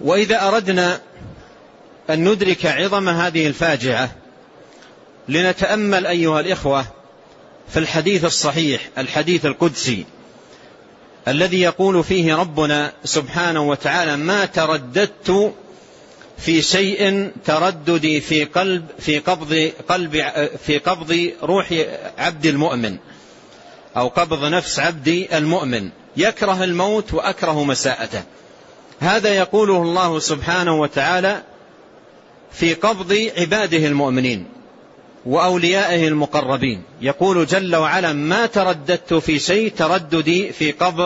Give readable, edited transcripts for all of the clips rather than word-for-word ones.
وإذا أردنا أن ندرك عظم هذه الفاجعة لنتأمل أيها الإخوة في الحديث الصحيح، الحديث القدسي الذي يقول فيه ربنا سبحانه وتعالى: ما ترددت في شيء ترددي في قبض روح عبد المؤمن، أو قبض نفس عبدي المؤمن، يكره الموت وأكره مساءته. هذا يقوله الله سبحانه وتعالى في قبض عباده المؤمنين وأوليائه المقربين. يقول جل وعلا: ما ترددت في شيء ترددي في قبض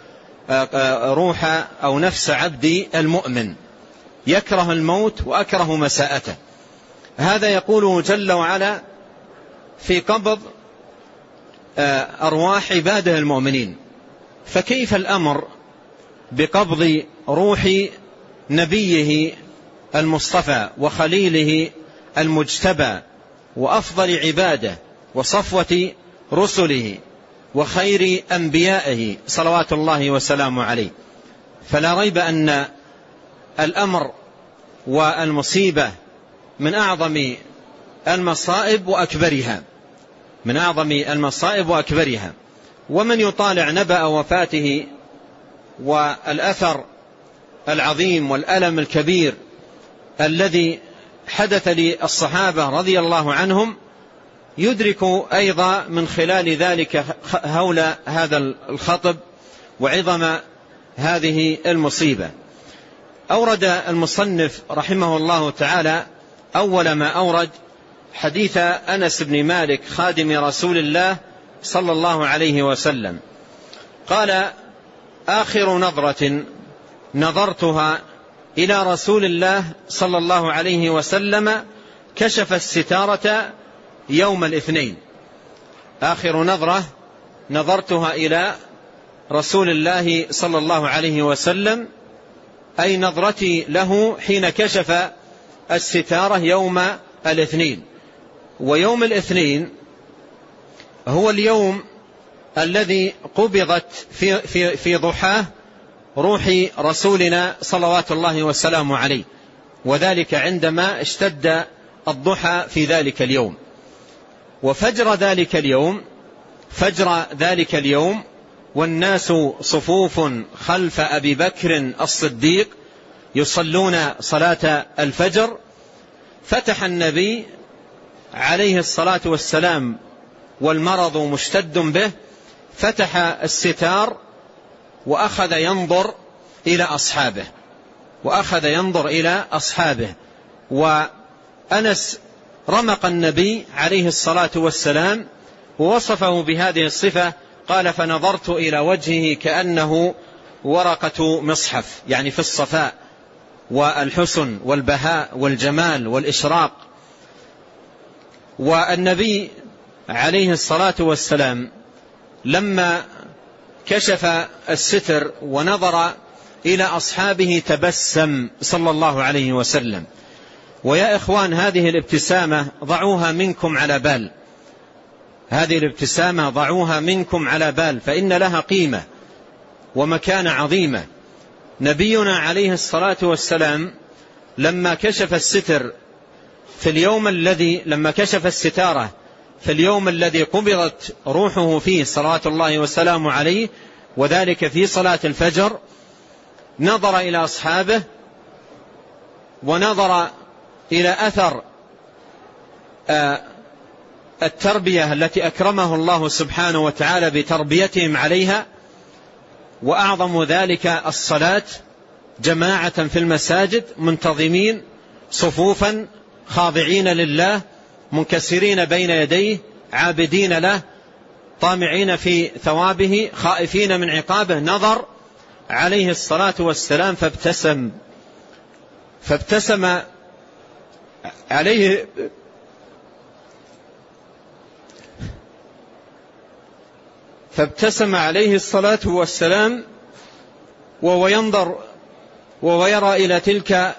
روح أو نفس عبدي المؤمن، يكره الموت وأكره مساءته. هذا يقوله جل وعلا في قبض أرواح عباده المؤمنين، فكيف الأمر بقبض روح نبيه المصطفى وخليله المجتبى وأفضل عباده وصفوة رسله وخير أنبيائه صلوات الله وسلامه عليه؟ فلا ريب أن الأمر والمصيبة من أعظم المصائب وأكبرها. ومن يطالع نبأ وفاته والأثر العظيم والألم الكبير الذي حدث للصحابة رضي الله عنهم يدرك أيضا من خلال ذلك هول هذا الخطب وعظم هذه المصيبة. أورد المصنف رحمه الله تعالى أول ما أورد حديث أنس بن مالك خادم رسول الله صلى الله عليه وسلم قال: آخر نظرة نظرتها إلى رسول الله صلى الله عليه وسلم كشف الستارة يوم الاثنين. آخر نظرة نظرتها إلى رسول الله صلى الله عليه وسلم أي نظرتي له حين كشف الستارة يوم الاثنين. ويوم الاثنين هو اليوم الذي قبضت في ضحاه روح رسولنا صلوات الله وسلامه عليه، وذلك عندما اشتد الضحى في ذلك اليوم. وفجر ذلك اليوم والناس صفوف خلف أبي بكر الصديق يصلون صلاة الفجر، فتح النبي عليه الصلاة والسلام والمرض مشتد به، فتح الستار وأخذ ينظر إلى أصحابه. وأنس رمق النبي عليه الصلاة والسلام ووصفه بهذه الصفة، قال: فنظرت إلى وجهه كأنه ورقة مصحف، يعني في الصفاء والحسن والبهاء والجمال والإشراق. والنبي عليه الصلاة والسلام لما كشف الستر ونظر إلى أصحابه تبسم صلى الله عليه وسلم. ويا إخوان، هذه الابتسامة ضعوها منكم على بال، فإن لها قيمة ومكانة عظيمة. نبينا عليه الصلاة والسلام لما كشف الستارة في اليوم الذي قبضت روحه فيه صلوات الله وسلامه عليه، وذلك في صلاة الفجر، نظر إلى أصحابه ونظر إلى أثر التربية التي أكرمه الله سبحانه وتعالى بتربيتهم عليها، وأعظم ذلك الصلاة جماعة في المساجد، منتظمين صفوفا، خاضعين لله، منكسرين بين يديه، عابدين له، طامعين في ثوابه، خائفين من عقابه. نظر عليه الصلاة والسلام فابتسم عليه الصلاة والسلام وهو ينظر ويرى إلى تلك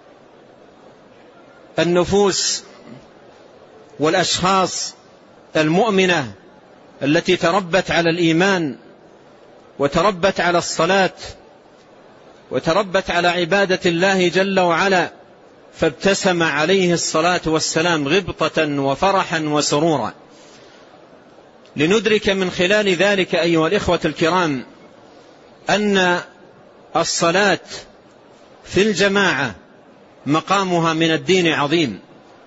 النفوس والأشخاص المؤمنة التي تربت على الإيمان وتربت على الصلاة وتربت على عبادة الله جل وعلا، فابتسم عليه الصلاة والسلام غبطة وفرحا وسرورا. لندرك من خلال ذلك أيها الإخوة الكرام أن الصلاة في الجماعة مقامها من الدين عظيم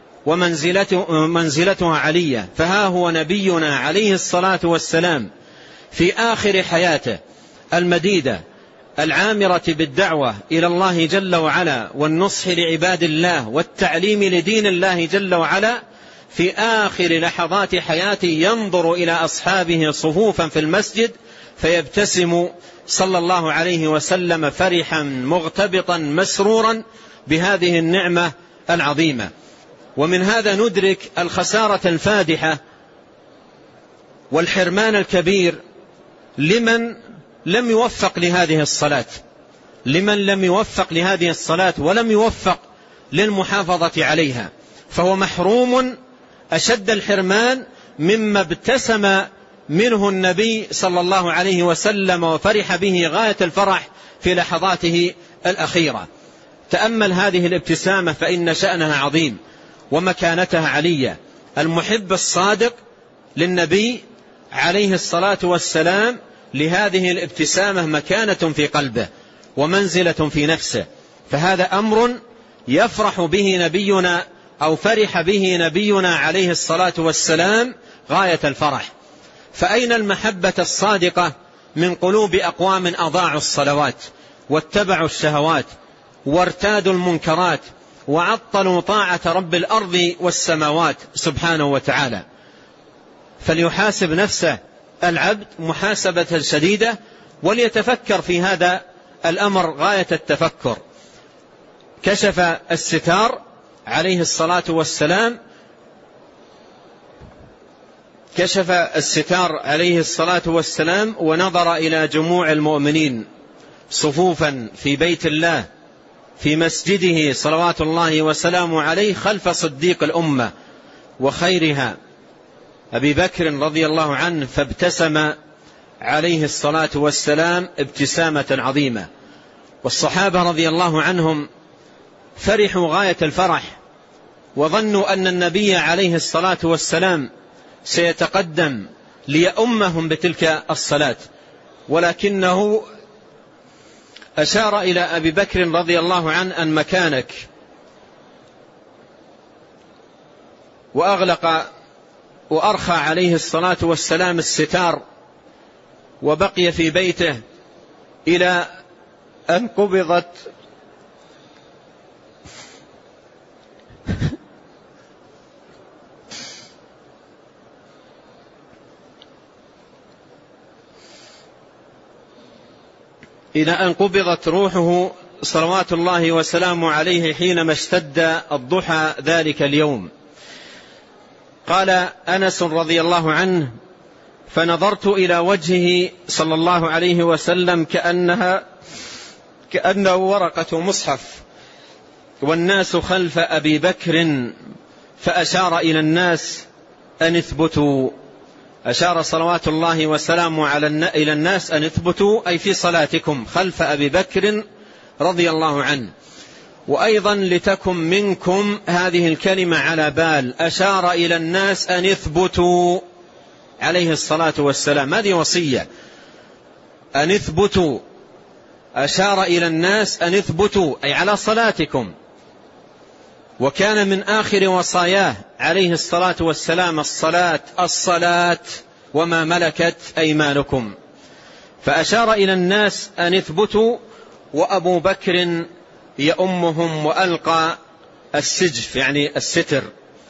ومنزلتها علية. فها هو نبينا عليه الصلاة والسلام في آخر حياته المديدة العامرة بالدعوة إلى الله جل وعلا والنصح لعباد الله والتعليم لدين الله جل وعلا، في آخر لحظات حياته ينظر إلى أصحابه صفوفا في المسجد فيبتسم صلى الله عليه وسلم فرحا مغتبطا مسرورا بهذه النعمة العظيمة. ومن هذا ندرك الخسارة الفادحة والحرمان الكبير لمن لم يوفق لهذه الصلاة، لمن لم يوفق لهذه الصلاة ولم يوفق للمحافظة عليها، فهو محروم أشد الحرمان مما ابتسم منه النبي صلى الله عليه وسلم وفرح به غاية الفرح في لحظاته الأخيرة. تأمل هذه الابتسامة فإن شأنها عظيم ومكانتها علية. المحب الصادق للنبي عليه الصلاة والسلام لهذه الابتسامة مكانة في قلبه ومنزلة في نفسه، فهذا أمر يفرح به نبينا أو فرح به نبينا عليه الصلاة والسلام غاية الفرح. فأين المحبة الصادقة من قلوب أقوام أضاعوا الصلوات واتبعوا الشهوات وارتادوا المنكرات وعطلوا طاعة رب الأرض والسماوات سبحانه وتعالى؟ فليحاسب نفسه العبد محاسبة شديدة وليتفكر في هذا الأمر غاية التفكر. كشف الستار عليه الصلاة والسلام، كشف الستار عليه الصلاة والسلام ونظر إلى جموع المؤمنين صفوفا في بيت الله في مسجده صلوات الله وسلامه عليه خلف صديق الأمة وخيرها أبي بكر رضي الله عنه، فابتسم عليه الصلاة والسلام ابتسامة عظيمة. والصحابة رضي الله عنهم فرحوا غاية الفرح وظنوا أن النبي عليه الصلاة والسلام سيتقدم ليؤمهم بتلك الصلاة، ولكنه أشار إلى أبي بكر رضي الله عنه أن مكانك، وأغلق وأرخى عليه الصلاة والسلام الستار وبقي في بيته إلى أن قبضت روحه صلوات الله وسلامه عليه حينما اشتد الضحى ذلك اليوم. قال أنس رضي الله عنه: فنظرت إلى وجهه صلى الله عليه وسلم كأنه ورقة مصحف والناس خلف أبي بكر، فأشار إلى الناس أن اثبتوا. أشار صلوات الله وسلامه إلى الناس أن اثبتوا، أي في صلاتكم خلف أبي بكر رضي الله عنه. وأيضا لتكن منكم هذه الكلمة على بال، أشار إلى الناس أن يثبتوا عليه الصلاة والسلام، هذه وصية أن يثبتوا. أشار إلى الناس أن يثبتوا أي على صلاتكم. وكان من آخر وصاياه عليه الصلاة والسلام الصلاة وما ملكت أيمانكم، فأشار إلى الناس أن يثبتوا، وأبو بكر يأمهم وألقى السجف يعني الستر.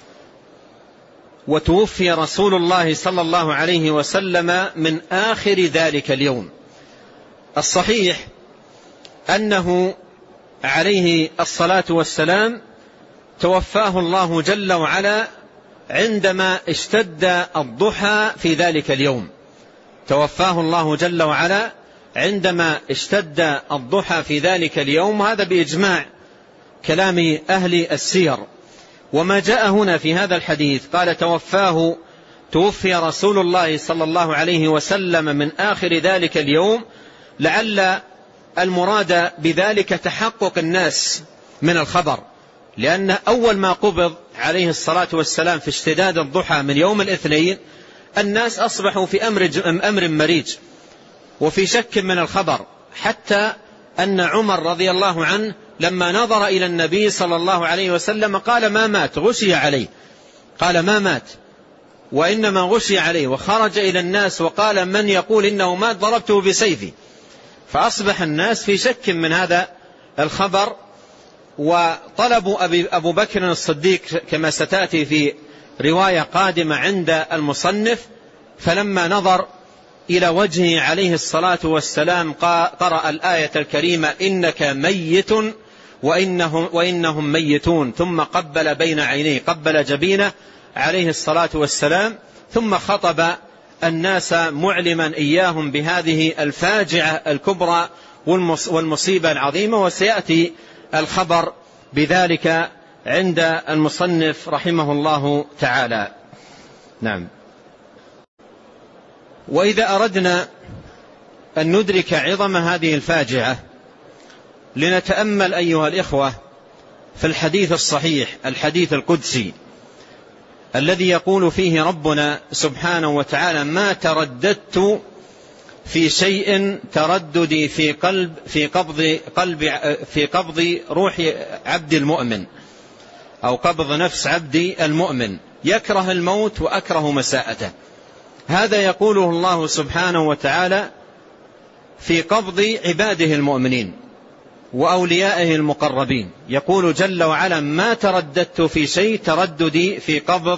وتوفي رسول الله صلى الله عليه وسلم من آخر ذلك اليوم. الصحيح أنه عليه الصلاة والسلام توفاه الله جل وعلا عندما اشتد الضحى في ذلك اليوم. توفاه الله جل وعلا عندما اشتد الضحى في ذلك اليوم، هذا بإجماع كلام أهل السير. وما جاء هنا في هذا الحديث قال توفي رسول الله صلى الله عليه وسلم من آخر ذلك اليوم، لعل المراد بذلك تحقق الناس من الخبر، لأن أول ما قبض عليه الصلاة والسلام في اشتداد الضحى من يوم الاثنين الناس أصبحوا في أمر مريج وفي شك من الخبر، حتى أن عمر رضي الله عنه لما نظر إلى النبي صلى الله عليه وسلم قال ما مات، غشي عليه، قال ما مات وإنما غشي عليه، وخرج إلى الناس وقال من يقول إنه مات ضربته بسيفي. فأصبح الناس في شك من هذا الخبر، وطلبوا أبو بكر الصديق كما ستأتي في رواية قادمة عند المصنف، فلما نظر إلى وجهه عليه الصلاة والسلام قرأ الآية الكريمة إنك ميت وإنهم ميتون، ثم قبل بين عينيه، قبل جبينه عليه الصلاة والسلام، ثم خطب الناس معلما إياهم بهذه الفاجعة الكبرى والمصيبة العظيمة، وسيأتي الخبر بذلك عند المصنف رحمه الله تعالى. نعم. وإذا أردنا أن ندرك عظم هذه الفاجعة لنتأمل أيها الإخوة في الحديث الصحيح، الحديث القدسي الذي يقول فيه ربنا سبحانه وتعالى ما ترددت في شيء ترددي في قبض روح عبد المؤمن أو قبض نفس عبدي المؤمن، يكره الموت وأكره مساءته. هذا يقوله الله سبحانه وتعالى في قبض عباده المؤمنين وأوليائه المقربين، يقول جل وعلا ما ترددت في شيء ترددي في قبض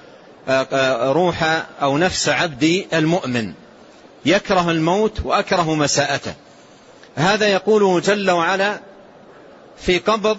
روح أو نفس عبدي المؤمن، يكره الموت وأكره مساءته. هذا يقوله جل وعلا في قبض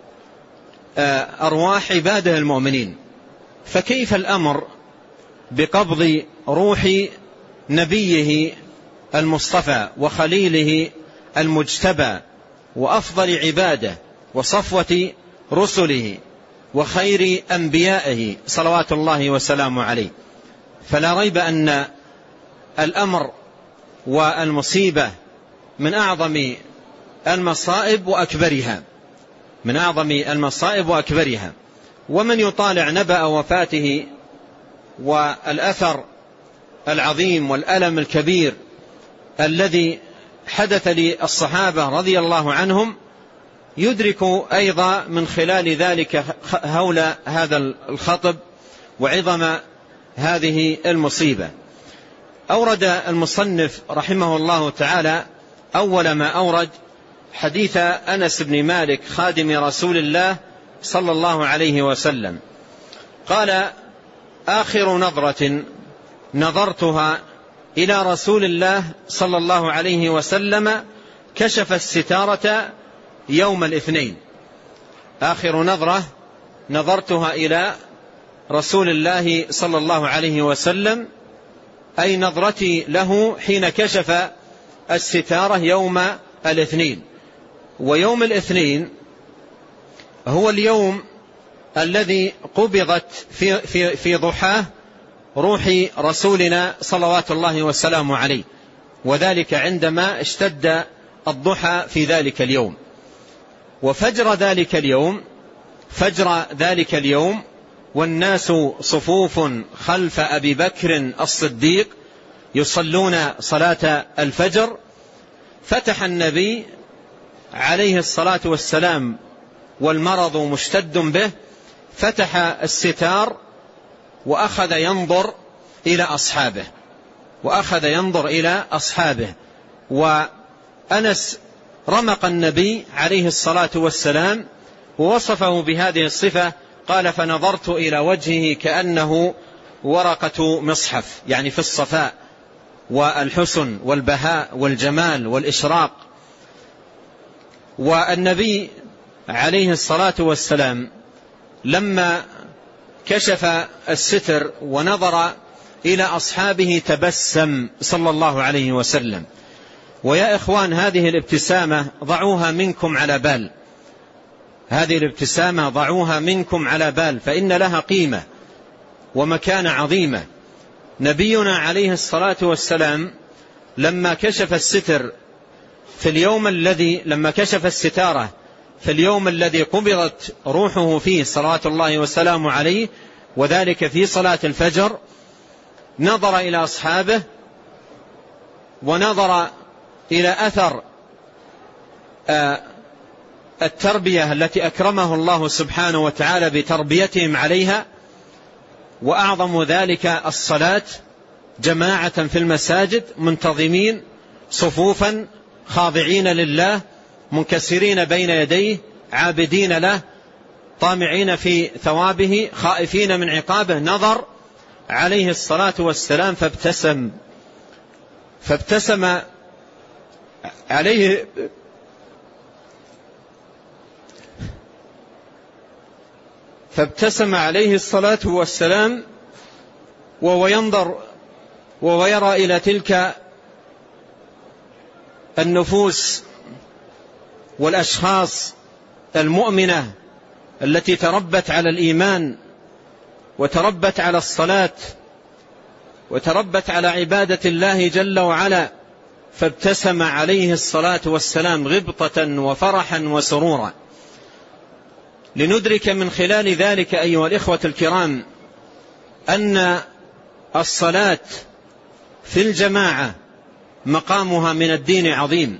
أرواح عباده المؤمنين، فكيف الأمر بقبض روح نبيه المصطفى وخليله المجتبى وأفضل عباده وصفوة رسله وخير أنبيائه صلوات الله وسلامه عليه؟ فلا ريب أن الأمر والمصيبة من أعظم المصائب وأكبرها، من أعظم المصائب وأكبرها. ومن يطالع نبأ وفاته والأثر العظيم والألم الكبير الذي حدث للصحابة رضي الله عنهم يدرك أيضا من خلال ذلك هول هذا الخطب وعظم هذه المصيبة. أورد المصنف رحمه الله تعالى أول ما أورد حديث أنس بن مالك خادم رسول الله صلى الله عليه وسلم قال آخر نظرة نظرتها إلى رسول الله صلى الله عليه وسلم كشف الستارة يوم الاثنين. آخر نظرة نظرتها إلى رسول الله صلى الله عليه وسلم أي نظرتي له حين كشف الستارة يوم الاثنين. ويوم الاثنين هو اليوم الذي قبضت في ضحاه روح رسولنا صلوات الله وسلامه عليه، وذلك عندما اشتد الضحى في ذلك اليوم. وفجر ذلك اليوم والناس صفوف خلف أبي بكر الصديق يصلون صلاة الفجر، فتح النبي عليه الصلاة والسلام والمرض مشتد به، فتح الستار وأخذ ينظر إلى أصحابه. وأنس رمق النبي عليه الصلاة والسلام ووصفه بهذه الصفة، قال فنظرت إلى وجهه كأنه ورقة مصحف، يعني في الصفاء والحسن والبهاء والجمال والإشراق. والنبي عليه الصلاة والسلام لما كشف الستر ونظر إلى أصحابه تبسم صلى الله عليه وسلم. ويا إخوان هذه الابتسامة ضعوها منكم على بال، فإن لها قيمة ومكانة عظيمة. نبينا عليه الصلاة والسلام لما كشف الستر في اليوم الذي لما كشف الستارة في اليوم الذي قبضت روحه فيه صلوات الله وسلامه عليه، وذلك في صلاة الفجر، نظر إلى أصحابه ونظر إلى أثر التربية التي أكرمه الله سبحانه وتعالى بتربيتهم عليها، وأعظم ذلك الصلاة جماعة في المساجد منتظمين صفوفا خاضعين لله منكسرين بين يديه عابدين له طامعين في ثوابه خائفين من عقابه. نظر عليه الصلاة والسلام فابتسم عليه الصلاة والسلام وهو ينظر وهو يرى إلى تلك النفوس والأشخاص المؤمنة التي تربت على الإيمان وتربت على الصلاة وتربت على عبادة الله جل وعلا، فابتسم عليه الصلاة والسلام غبطة وفرحا وسرورا. لندرك من خلال ذلك أيها الإخوة الكرام أن الصلاة في الجماعة مقامها من الدين عظيم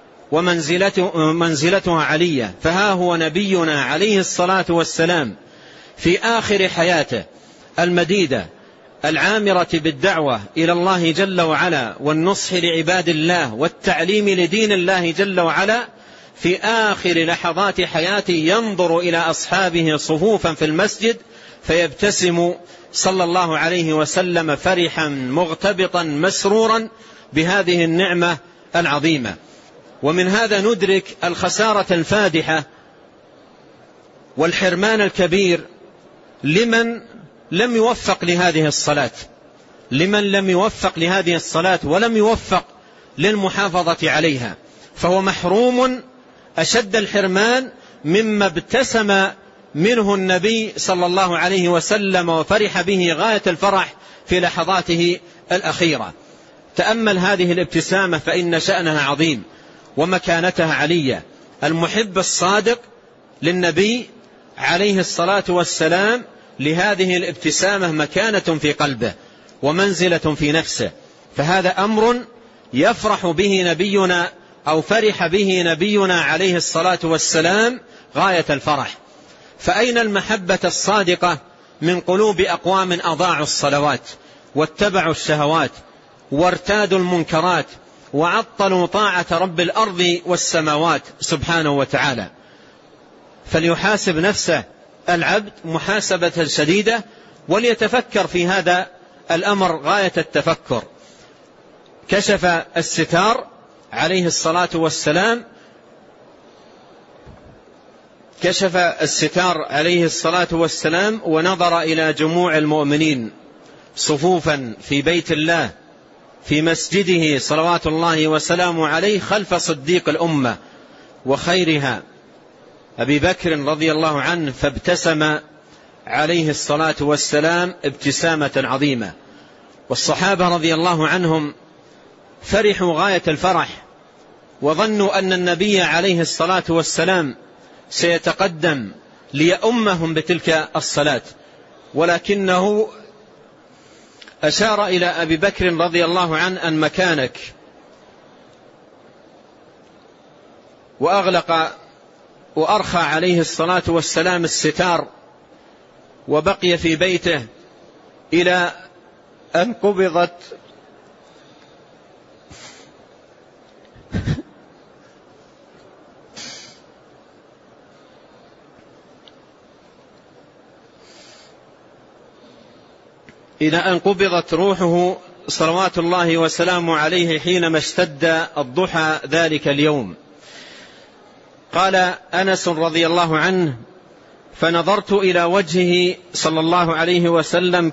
ومنزلتها علية. فها هو نبينا عليه الصلاة والسلام في آخر حياته المديدة العامرة بالدعوة إلى الله جل وعلا والنصح لعباد الله والتعليم لدين الله جل وعلا، في آخر لحظات حياته ينظر إلى أصحابه صفوفا في المسجد فيبتسم صلى الله عليه وسلم فرحا مغتبطا مسرورا بهذه النعمة العظيمة. ومن هذا ندرك الخسارة الفادحة والحرمان الكبير لمن لم يوفق لهذه الصلاة، ولم يوفق للمحافظة عليها، فهو محروم أشد الحرمان مما ابتسم منه النبي صلى الله عليه وسلم وفرح به غاية الفرح في لحظاته الأخيرة. تأمل هذه الابتسامة فإن شأنها عظيم ومكانتها علية. المحب الصادق للنبي عليه الصلاة والسلام لهذه الابتسامة مكانة في قلبه ومنزلة في نفسه، فهذا أمر يفرح به نبينا أو فرح به نبينا عليه الصلاة والسلام غاية الفرح. فأين المحبة الصادقة من قلوب أقوام أضاعوا الصلوات واتبعوا الشهوات وارتادوا المنكرات وعطلوا طاعة رب الأرض والسماوات سبحانه وتعالى؟ فليحاسب نفسه العبد محاسبة شديدة وليتفكر في هذا الأمر غاية التفكر. كشف الستار عليه الصلاة والسلام ونظر إلى جموع المؤمنين صفوفا في بيت الله في مسجده صلوات الله وسلامه عليه خلف صديق الأمة وخيرها أبي بكر رضي الله عنه، فابتسم عليه الصلاة والسلام ابتسامة عظيمة. والصحابة رضي الله عنهم فرحوا غاية الفرح وظنوا أن النبي عليه الصلاة والسلام سيتقدم ليؤمهم بتلك الصلاة، ولكنه أشار إلى أبي بكر رضي الله عنه أن مكانك، وأغلق وأرخى عليه الصلاة والسلام الستار وبقي في بيته إلى أن قبضت روحه صلوات الله وسلامه عليه حينما اشتد الضحى ذلك اليوم. قال أنس رضي الله عنه: فنظرت إلى وجهه صلى الله عليه وسلم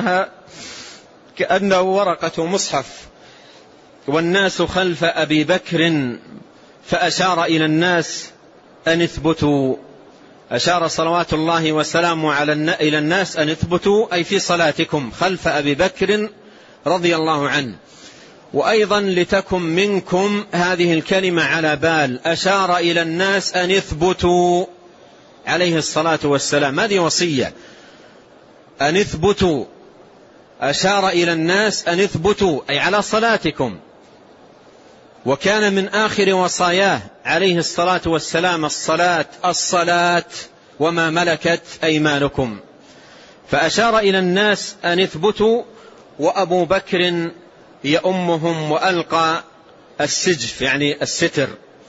كأنه ورقة مصحف والناس خلف أبي بكر، فأشار إلى الناس أن اثبتوا. أشار صلوات الله وسلامه إلى الناس أن اثبتوا، أي في صلاتكم خلف أبي بكر رضي الله عنه. وأيضا لتكن منكم هذه الكلمة على بال، أشار إلى الناس أن يثبتوا عليه الصلاة والسلام، هذه وصية أن يثبتوا، أشار إلى الناس أن يثبتوا أي على صلاتكم. وكان من آخر وصاياه عليه الصلاة والسلام الصلاة وما ملكت أيمانكم، فأشار إلى الناس أن يثبتوا، وأبو بكر يؤمهم وألقى السجف يعني الستر.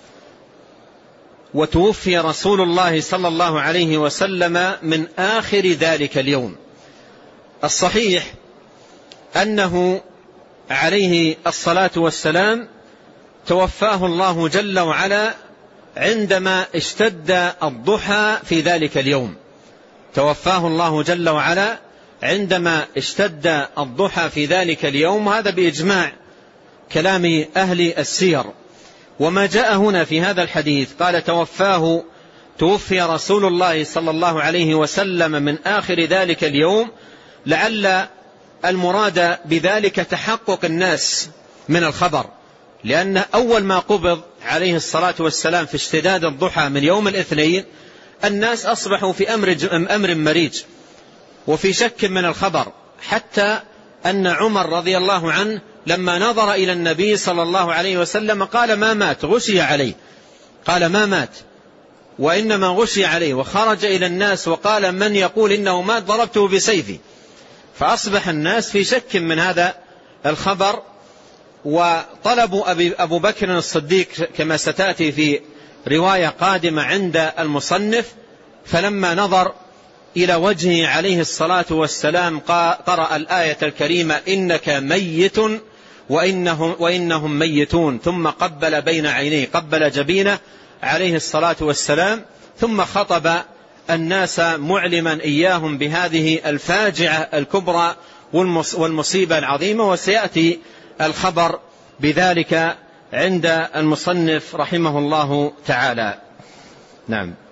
وتوفي رسول الله صلى الله عليه وسلم من آخر ذلك اليوم. الصحيح أنه عليه الصلاة والسلام توفاه الله جل وعلا عندما اشتد الضحى في ذلك اليوم، توفاه الله جل وعلا عندما اشتد الضحى في ذلك اليوم، هذا بإجماع كلام أهل السير. وما جاء هنا في هذا الحديث قال توفي رسول الله صلى الله عليه وسلم من آخر ذلك اليوم، لعل المراد بذلك تحقق الناس من الخبر، لأن أول ما قبض عليه الصلاة والسلام في اشتداد الضحى من يوم الاثنين الناس أصبحوا في أمر مريج وفي شك من الخبر، حتى أن عمر رضي الله عنه لما نظر إلى النبي صلى الله عليه وسلم قال ما مات، غشي عليه، قال ما مات وإنما غشي عليه، وخرج إلى الناس وقال من يقول إنه مات ضربته بسيفي. فأصبح الناس في شك من هذا الخبر، وطلبوا أبو بكر الصديق كما ستأتي في رواية قادمة عند المصنف، فلما نظر إلى وجهه عليه الصلاة والسلام قرأ الآية الكريمة إنك ميت وإنهم ميتون، ثم قبل بين عينيه، قبل جبينه عليه الصلاة والسلام، ثم خطب الناس معلما إياهم بهذه الفاجعة الكبرى والمصيبة العظيمة. وسيأتي الخبر بذلك عند المصنف رحمه الله تعالى. نعم.